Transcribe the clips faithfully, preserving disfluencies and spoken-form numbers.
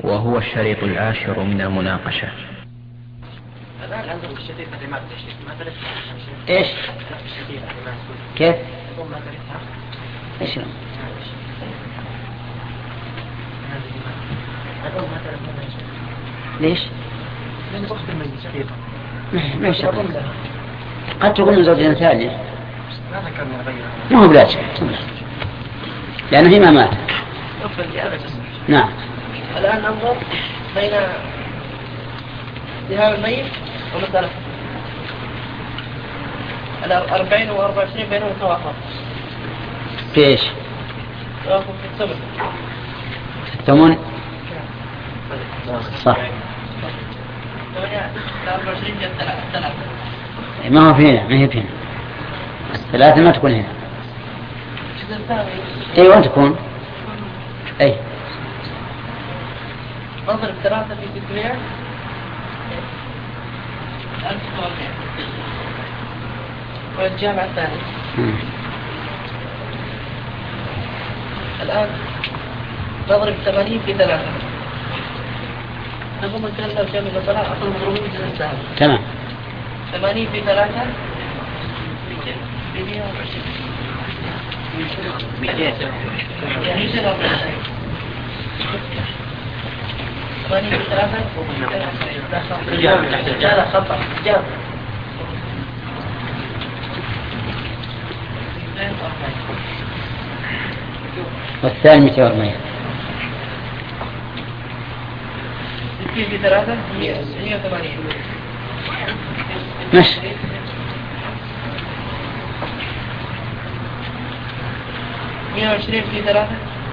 وهو الشريط العاشر من المناقشة. الآن عندهم الشديد الرماد الشديد ما درسها. إيش؟ الشديد الرماد. كيف؟ ما درسها. إيش؟ ليش؟ لأن أخت الميت شقيقة. ما شاء الله. قد تكون من زوجين ثانية. ما ذكرنا غيرها. ما هو بلاش. لأن هي ما مات. نعم. الآن ننظر بين ذهاب الميت ومسألة الأربعين وأربع وعشرين بينهم توافق. في إيش؟ توافق في الثمن. الثمن. صح. ما هو فينا ما هي فينا الثلاثة ما تكون هنا. اي وين تكون؟ اي نضرب ثلاثة في ستمائة ألف وأربعين والجامعة الثانية. الآن نضرب ثمانين في ثلاثة. نقوم نتكلم جامعة الطلاق أصلا مضروبين جزء السهل. تمام. ثمانين في ثلاثة بمئة وعشرين. ثمانين في ثلاثة لا خطأ جاب والثاني مئة وأربعين. ستين في ثلاثة مئة وثمانين. ماشي. مئة وعشرين في ثلاثة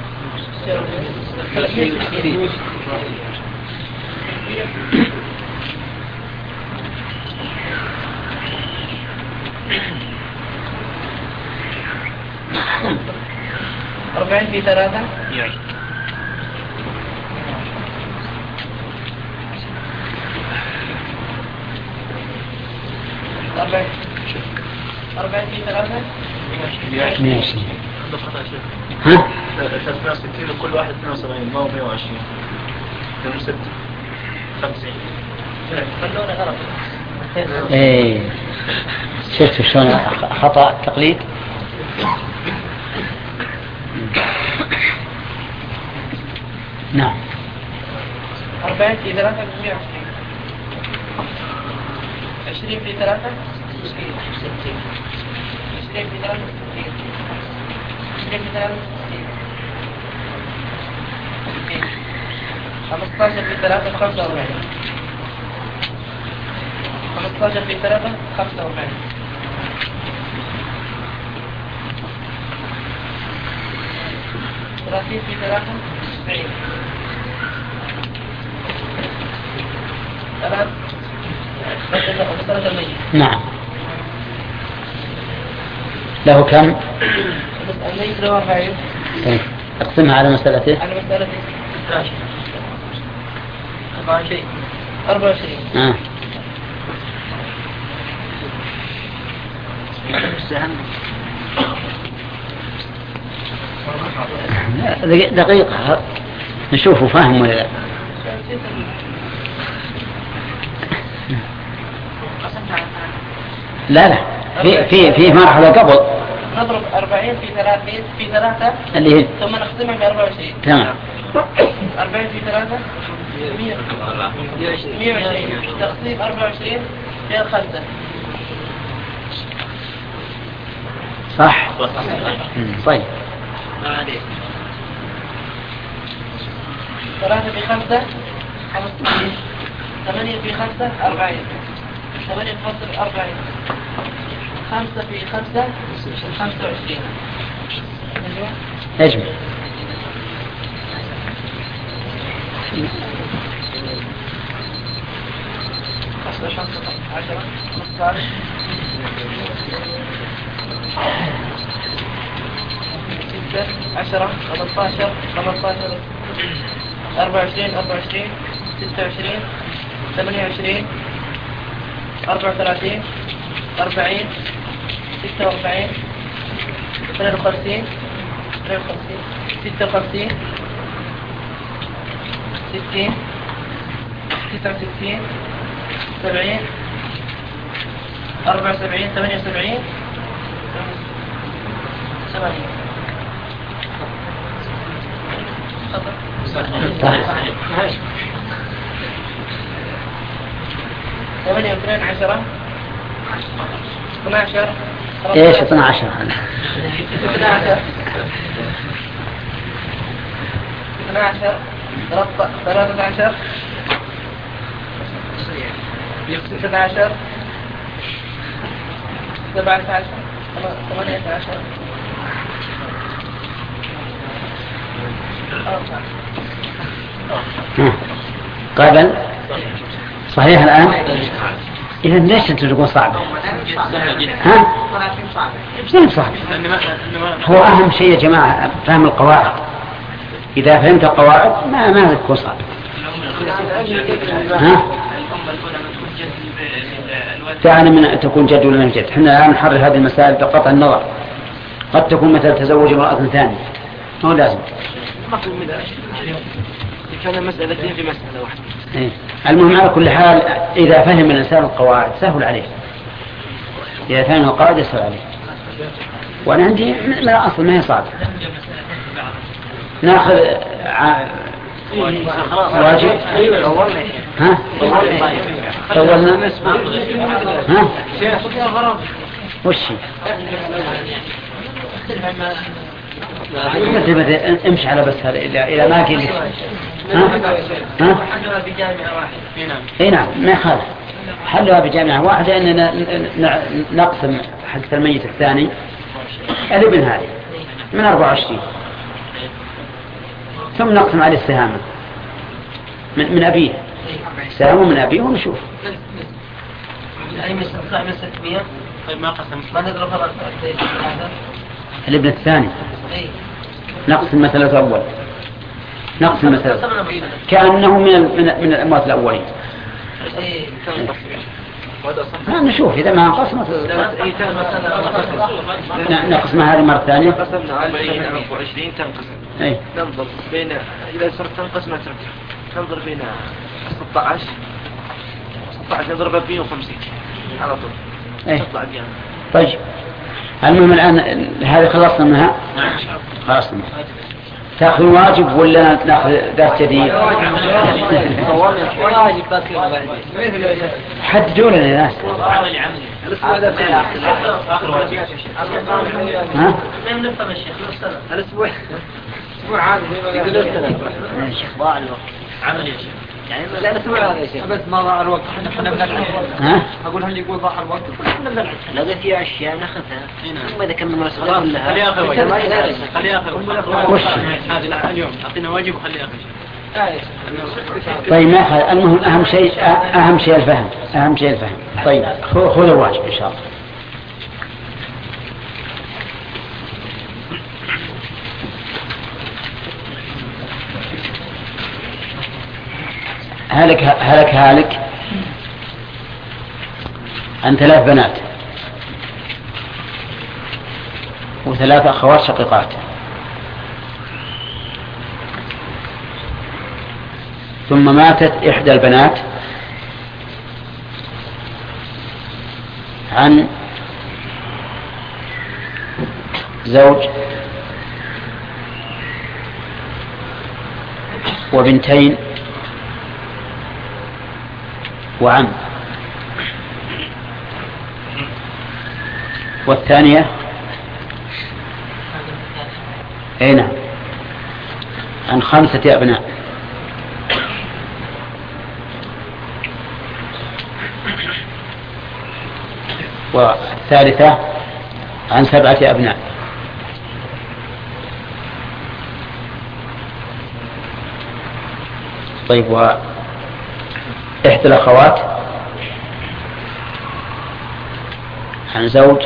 أربعين في ثلاثة أربعين أربعين في ثلاثة مئة وعشرين. ها؟ ثلاثمائة وستين وكل واحد اثنين وسبعين ما هو مئة وعشرين. اثنين وستين خمسين. خلونا غلط. ايه شفت شلون خطأ تقليد. نعم. أربعين في ثلاثة مئة وعشرين. عشرين في ثلاثة ستين. عشرين في ثلاثة ستين. عشرين في ثلاثة ستين. خمسطاشر في ثلاثة خمسة وأربعين. خمسطاشر في ثلاثة خمسة وأربعين. ثلاثين في ثلاثة سبعين. ثلاث نعم. له كم؟ الميت له أربعين. اقسمها على مسألته. على مسألته أربعة وعشرين. أربعة وعشرين. آه. دقيقة نشوفه فاهم ولا لا. لا لا في في في مرحلة قبل. نضرب أربعين في ثلاثين في ثلاثة اللي هي ثم نقسمها بأربعة وعشرين. تمام. أربعين في ثلاثة مئة. مئة وعشرين. تقسيم أربعة وعشرين غير خمسة. صح. طيب. ثلاثة في خمسة خمسة. ثمانية في خمسة أربعين. ثمانية في خمسة أربعين. خمسة في خمسة خمسة وعشرين. اجمع. خمسة خمسة عشرة خمسة ستة عشرة خمسة خمسة أربعة وعشرين أربعة وعشرين ستة وعشرين ثمانية وعشرين أربعة وثلاثين أربعين ستة وأربعين اثنين وخمسين اثنين وخمسين ستة وخمسين ستين تسعة وستين سبعين أربعة وسبعين ثمانية وسبعين ثمانين. ثمانية واثنين عشرة اثنا عشر ايش اثنا عشر اثنا عشر اثنا عشر ثلاثة عشر ستة عشر سبعة عشر ثمانية عشر قابل صحيح الآن. إذا ليش أنت تقول صعبة؟ ها؟ زين صعب. هو أهم شيء يا جماعة فهم القواعد. إذا فهمت القواعد ما ما تكون صعب. ها؟ تعني من تكون جد ولا من جد. إحنا الآن نحرر هذه المسائل بقطع النظر. قد تكون مثل تزوج امرأة ثانية. هو لازم. كان مسألتين في مسألة واحدة. إيه. المهم على كل حال إذا فهم الإنسان القواعد سهل عليه. إذا فهم القواعد يسهل عليه. وأنا عندي من الأصل ما هي صعبة. نأخذ ع... واجب. ها؟ طولنا. ها؟ وش هي؟ امشي على بس هذا إلى ما قلت. ها؟ ها؟ اي نعم ما يخالف حلها بجامعة واحدة أننا نقسم حق الميت الثاني الابن هذه من أربعة وعشرين ثم نقسم عليه السهامة من, من أبيه سهامه من أبيه ونشوف طيب ما قسم ما نضرب الابن الثاني نقسم المسألة الأول نقسم المسألة كأنه من من من الأموات الأولين. نشوف إذا ما قسمت نقسم هذه مرة ثانية. قسمنا على أربعة وعشرين تنقسم. ننظر بين إذا صرت تنقسم ترجع ننظر بين ستة عشر ستة عشر نضرب مئة وخمسين على طول. تطلع الجامعة. طيب المهم الآن هذه خلصنا منها. خلصنا. تأخذ واجب ولا نأخذ درس جديد؟ حددوا لنا يا ناس. ها؟ الأسبوع الأسبوع عادي ضاع الوقت عمل يا شيخ يعني لا الأسبوع هذا يا شيخ بس ما ضاع الوقت احنا احنا بنلعب. ها؟ أقول هل يقول ضاع الوقت احنا بنلعب لقى في أشياء ناخذها ثم إذا كمل مسألة كلها خلي آخر واجب خلي آخر وش هذه لا اليوم أعطينا واجب وخلي آخر شيء. طيب ما خل... المهم أهم شيء أهم شيء الفهم أهم شيء الفهم. طيب خذ الواجب إن شاء الله. هلك هلك هالك عن ثلاث بنات وثلاث أخوات شقيقات ثم ماتت إحدى البنات عن زوج وبنتين وعم والثانية أين عن خمسة أبناء والثالثة عن سبعة أبناء. طيب وإحدى الأخوات عن زوج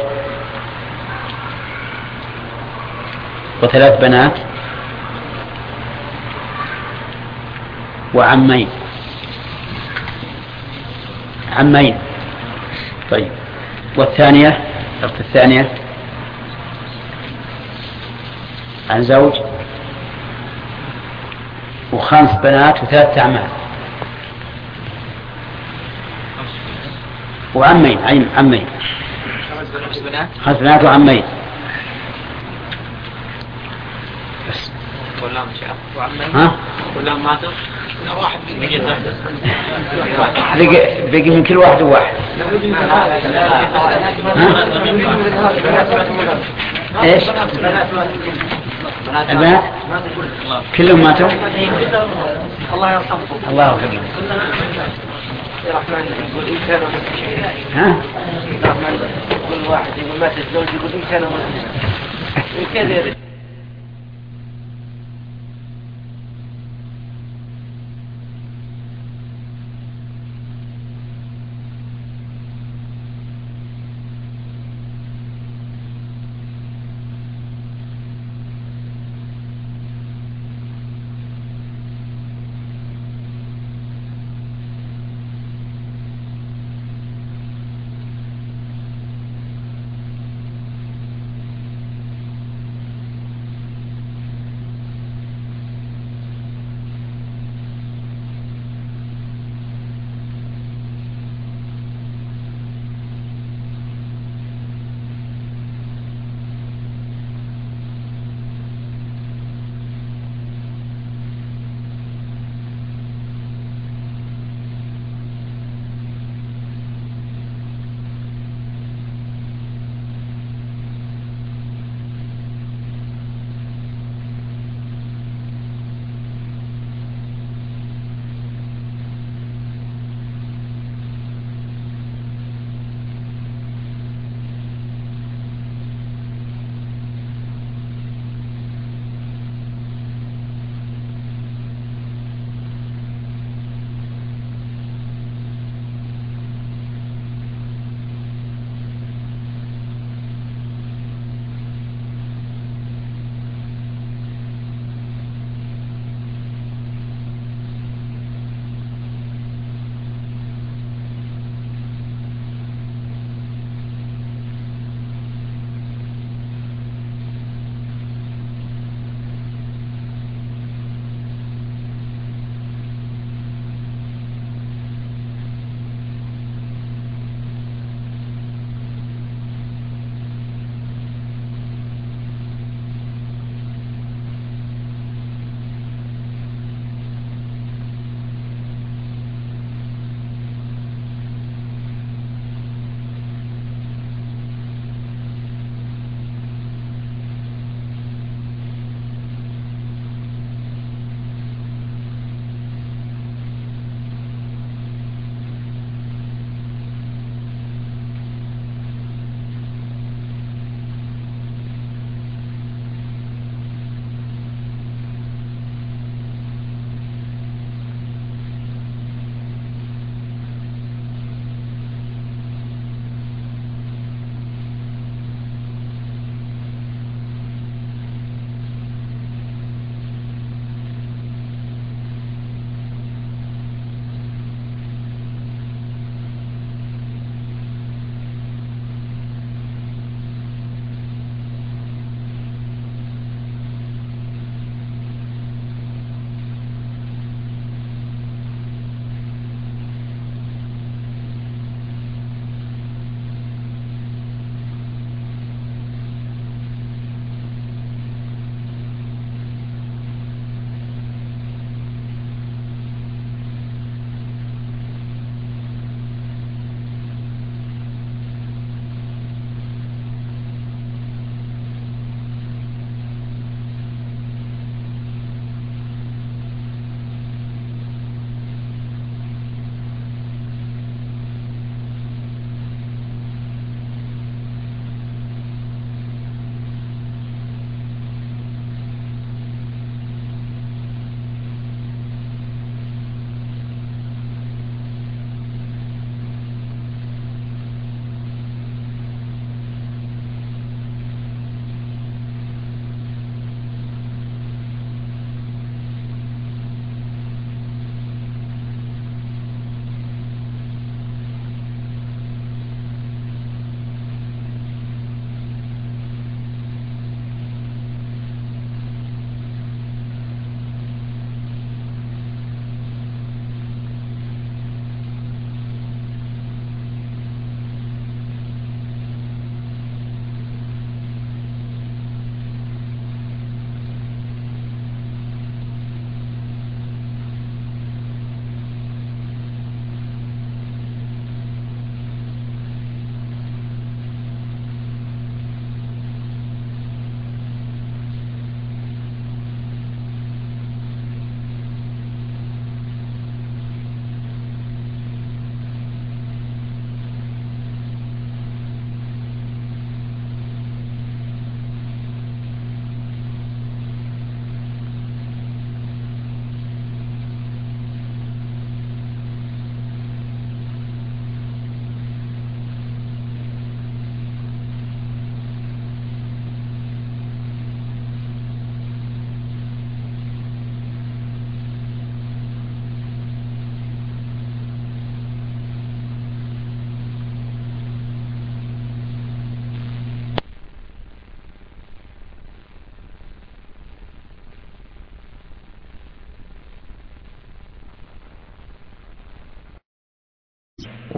وثلاث بنات وعمين عمين. طيب والثانية الأخت الثانية عن زوج وخمس بنات وثلاث أعمال وعمين عين عمين خمس بنات وعمين بس ولا مش وعمين ها ولا ماتوا لا واحد بقي بقي من كل واحد وواحد ها؟ ايش البنات كلهم ماتوا الله يرحمهم الله يرحمهم يا رحمن يقول إن كانوا ها رحمن كل واحد يقول مات الزوج يقول إن كانوا مسلمين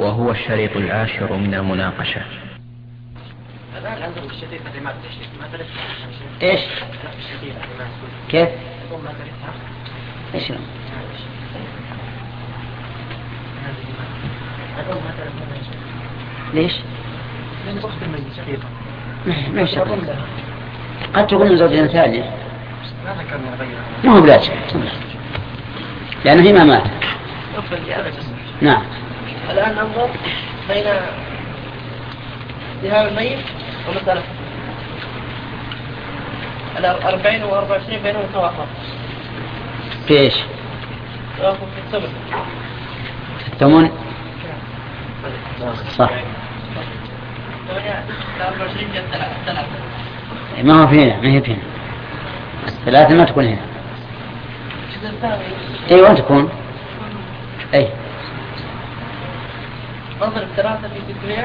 وهو الشريط العاشر من المناقشة. الآن عندهم الشديد الرماد التشديد ما درستها. إيش؟ الشديد الرماد. كيف؟ ما درستها. إيش لهم؟ ليش؟ لأن أخت الميت شقيقة. ما شقيقة. قد تكون من زوجين ثانية. ما ذكرنا غيرها. ما هو بلا شك. لأنه هي ما مات. نعم. الآن ننظر بين ذهاب الميت ومسألة الأربعين وأربع وعشرين بينهم توافق. في إيش؟ توافق في الثمن. الثمن؟ صح. أربع وعشرين جاء ثلاثة. ما هو فينا، ما هي فينا. ثلاثة ما تكون هنا. أي وين تكون؟ أي. نضرب ثلاثة في ستمائة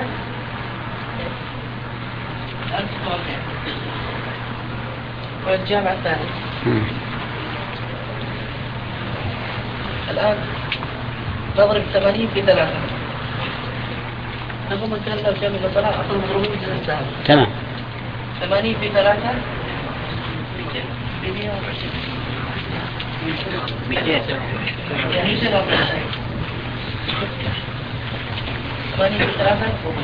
ألف وأربعين. والجامعة الثانية. الآن نضرب ثمانين في ثلاثة. نقوم نتكلم لو جامعة الطلاق أصلا مضروبين جزء الذهب. تمام. ثمانين في ثلاثة بمئة وعشرين. ثمانين في ثلاثة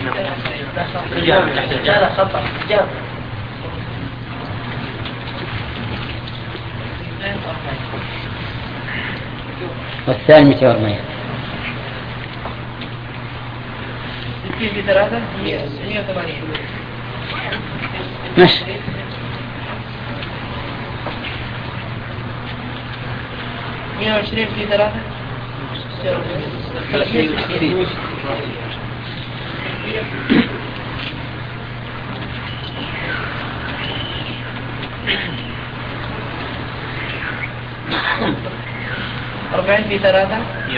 لا لا خطأ جاب والثاني مئة وأربعين. ستين في ثلاثة مئة وثمانين. ماشي. مئة وعشرين في ثلاثة أربعين في ثلاثة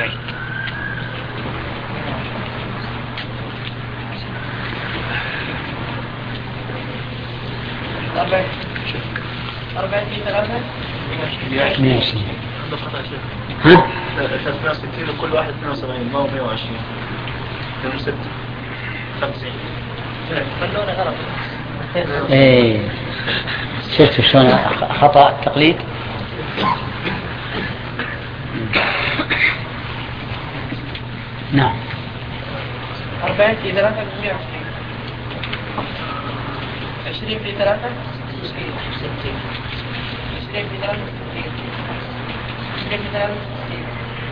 أربعين أربعين في ثلاثة مئة وعشرين. ها؟ ثلاثمائة وستين وكل واحد اثنين وسبعين ما هو مئة وعشرين. اثنين وستين خمسين. خلونا غلط. ايه شفتوا شلون خطأ التقليد؟ نعم. أربعين في ثلاثة مئة وعشرين. عشرين في ثلاثة ستين. عشرين في ثلاثة ستين. عشرين في ثلاثة ستين.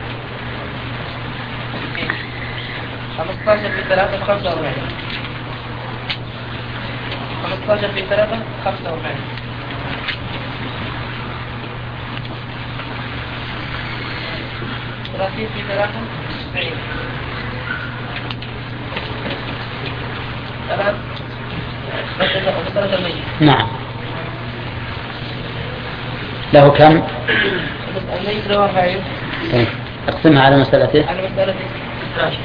خمسطاشر في ثلاثة خمسة وأربعين. خمسطاشر في ثلاثة خمسة وأربعين. ثلاثين في ثلاثة سبعين. ثلاث مسألة الميت. نعم. له كم؟ الميت له أربعين. طيب اقسمها على مسألته. على مسألة ستاشر.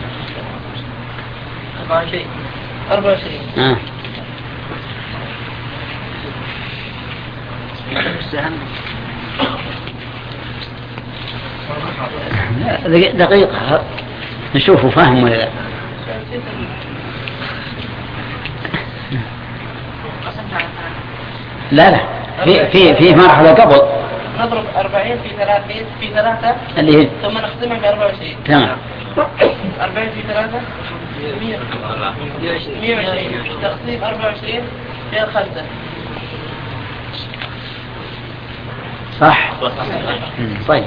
أربعة وعشرين. أربعة وعشرين. آه. دقيقة نشوفه فاهم ولا لا. لا لا في في في مرحلة قبل. نضرب أربعين في ثلاثين في ثلاثة اللي هي ثم نقسمها بأربعة وعشرين. تمام. أربعين في ثلاثة مئة. مئة وعشرين. تقسيم أربعة وعشرين في الخمسة. صح. طيب.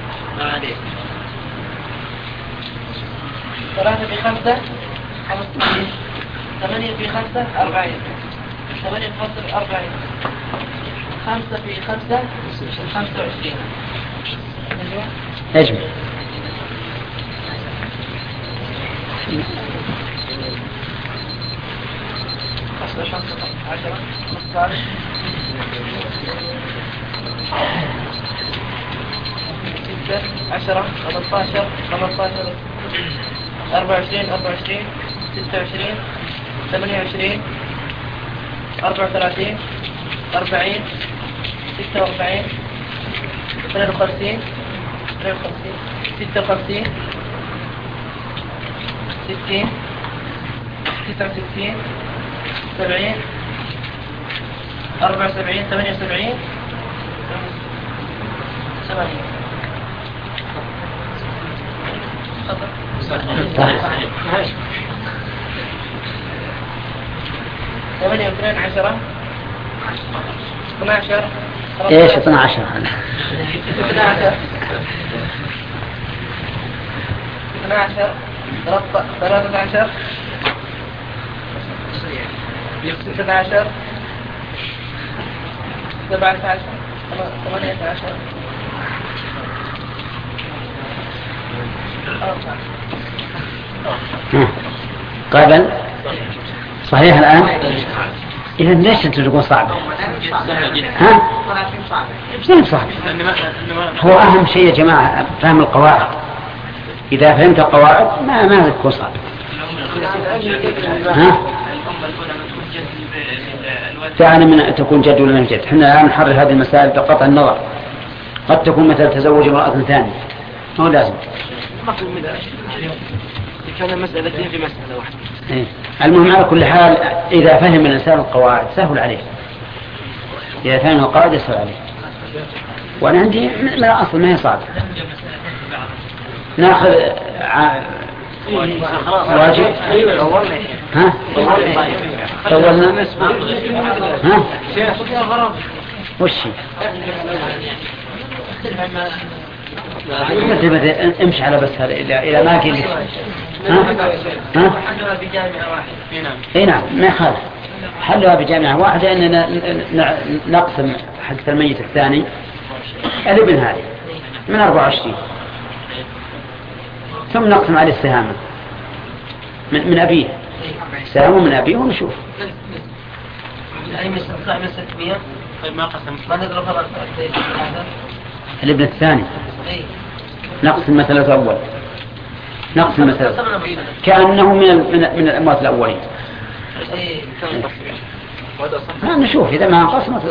ثلاثة في خمسة خمسة. ثمانية في خمسة أربعين. ثمانية في خمسة أربعين. خمسة في خمسة خمسة وعشرين. اجمع. خمسة خمسة عشرة خمسة ستة عشرة ثلاثة عشر ثلاثة عشر أربعة وعشرين أربعة وعشرين ستة وعشرين ثمانية وعشرين أربعة وثلاثين أربعين ستة وأربعين اثنين وخمسين اثنين وخمسين ستة وخمسين ستين تسعة وستين سبعين أربعة وسبعين ثمانية وسبعين ثمانين. ثمانية واثنين عشرة اثنا عشر ايش اثنا عشر اثنا عشر اثنا عشر ثلاثة عشر ستة عشر سبعة عشر ثمانية عشر قابل صحيح الآن. إذا ليش أنت تقول صعبة؟ ها؟ زين صعب. هو أهم شيء يا جماعة فهم القواعد. إذا فهمت القواعد ما ما تكون صعب. ها؟ تعني من تكون جد ولا من جد. إحنا الآن نحرر هذه المسائل بقطع النظر. قد تكون مثل تزوج امرأة ثانية. هو لازم. كان مسألتين في مسألة واحدة. إيه. المهم على كل حال إذا فهم الإنسان القواعد سهل عليه. إذا فهم القواعد يسهل عليه. وأنا عندي من الأصل ما هي صعبة. نأخذ ع... واجب. ها؟ طولنا. ها؟ وش هي؟ امشي على بس هذا إلى ما قلت. ها؟ ها؟ اي نعم ما يخالف حلها بجامعة واحدة اننا نقسم حق الميت الثاني الابن هذه من أربعة وعشرين ثم نقسم عليه السهامة من, من أبيه سهامه من أبيه ونشوف ما قسم ما نضرب الابن الثاني نقسم مثلا الأول نقسم مثلا كأنه من من من الأموات الأولين. ما نشوف إذا ما قسمت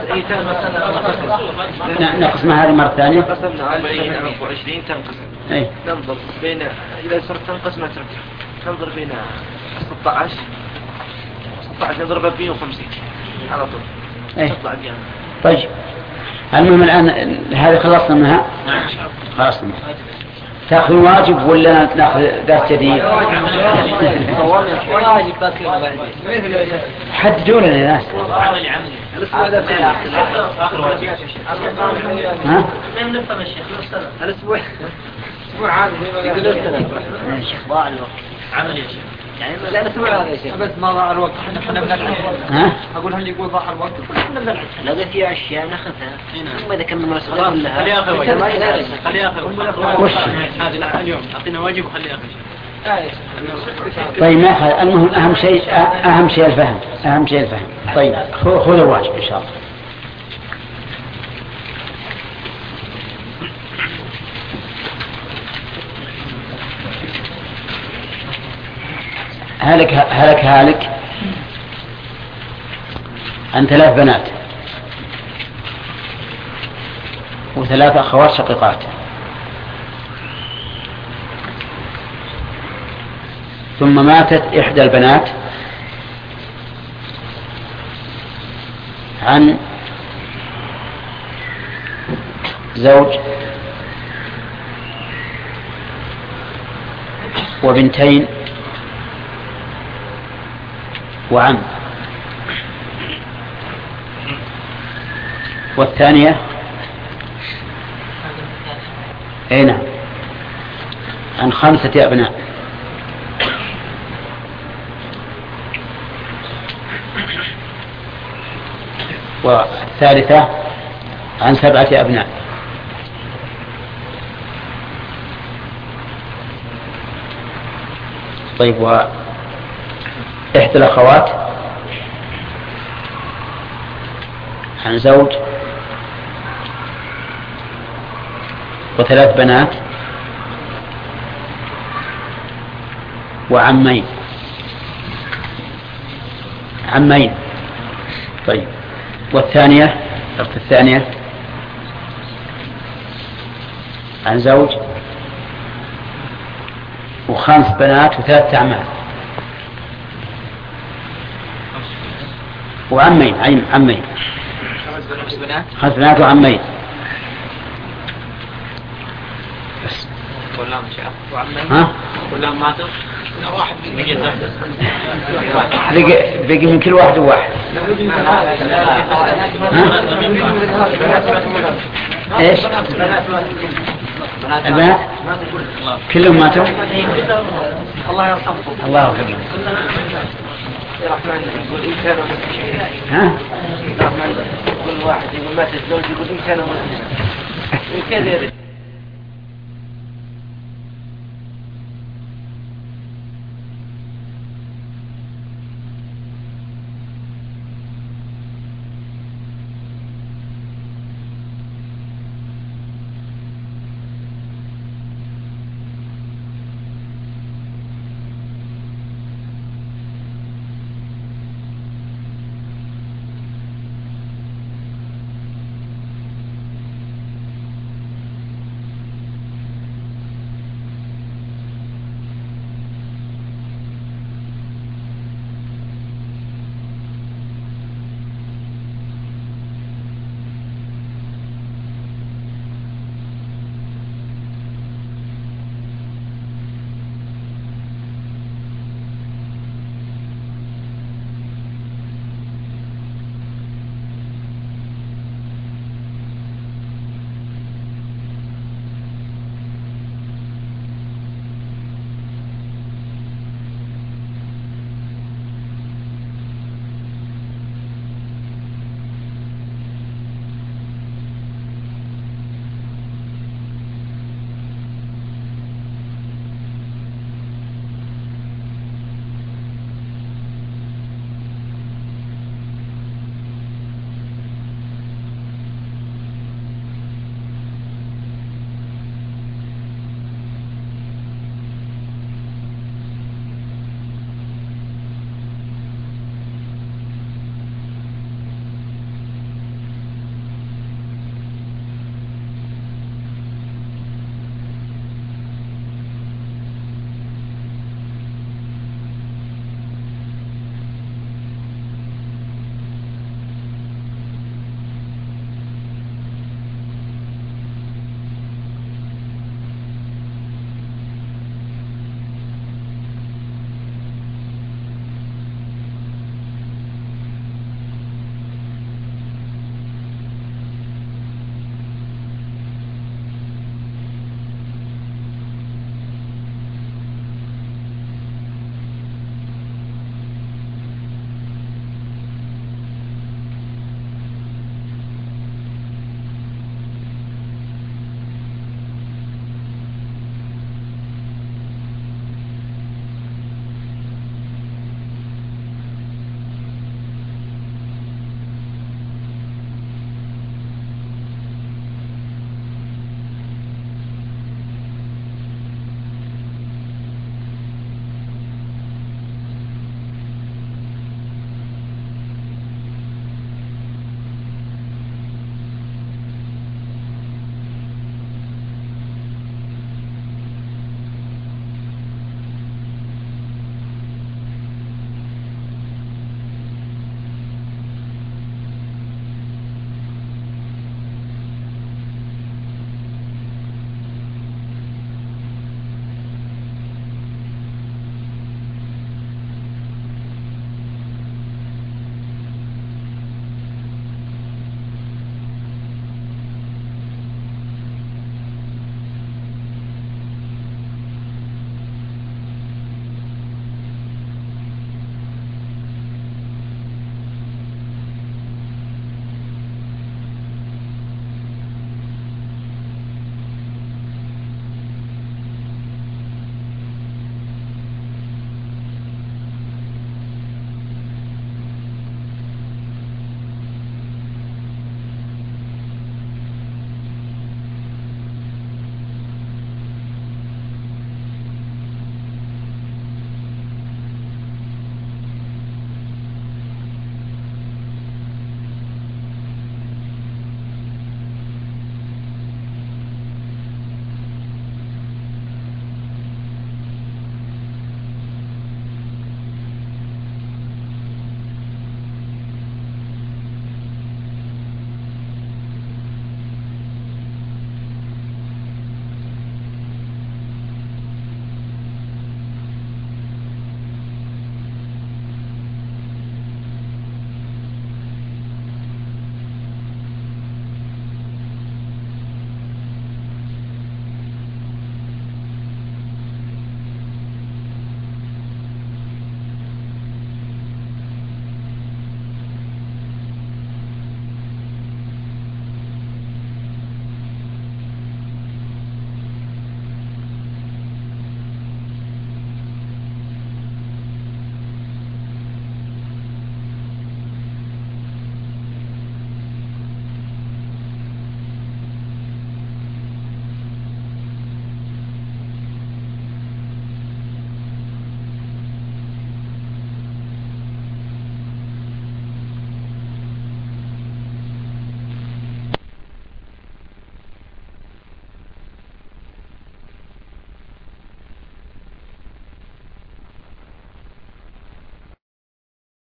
نقسم هذه مرة ثانية. قسمنا أربعين وعشرين تنقسم. ننظر بين إذا صرت تنقسم ما ترجع. ننظر بين ستة عشر ستة عشر نضرب مئتين وخمسين على طول. تطلع الجامعة. طيب المهم الآن هذه خلصنا منها. خلصنا. تأخذ واجب ولا نأخذ درس جديد؟ حددوا لنا يا ناس. ها؟ الأسبوع الأسبوع عادي ضاع الوقت عمل يا شيخ يعني لا الأسبوع هذا يا شيخ بس ما ضاع الوقت احنا كنا بنلعب. ها؟ أقول هل يقول ضاع الوقت كنا بنلعب. لا في أشياء ناخذها ثم إذا كمل المسألة كلها خليها آخر واجب خليها آخر وش هذه لا اليوم أعطينا واجب وخليها آخر شيء. طيب ما خل... المهم أهم شيء أهم شيء الفهم أهم شيء الفهم. طيب خذ الواجب إن شاء الله. هلك هلك هالك عن ثلاث بنات وثلاث أخوات شقيقات ثم ماتت إحدى البنات عن زوج وبنتين وعم والثانية أين عن خمسة أبناء والثالثة عن سبعة أبناء. طيب وإحدى الأخوات عن زوج وثلاث بنات وعمين عمين. طيب والثانية الأخت الثانية عن زوج وخمس بنات وثلاث أعمال وعمين عم عمين خمس بنات وعمين بس كلهم شاف وعمين ها كلهم ماتوا واحد بقي بقي من كل واحد وواحد ها؟ ايش البنات كلهم ماتوا الله يرحمهم الله يرحمهم يا رحمن يقول إن كانوا ها كل واحد يقول مات الزوج يقول إن كانوا مسلمين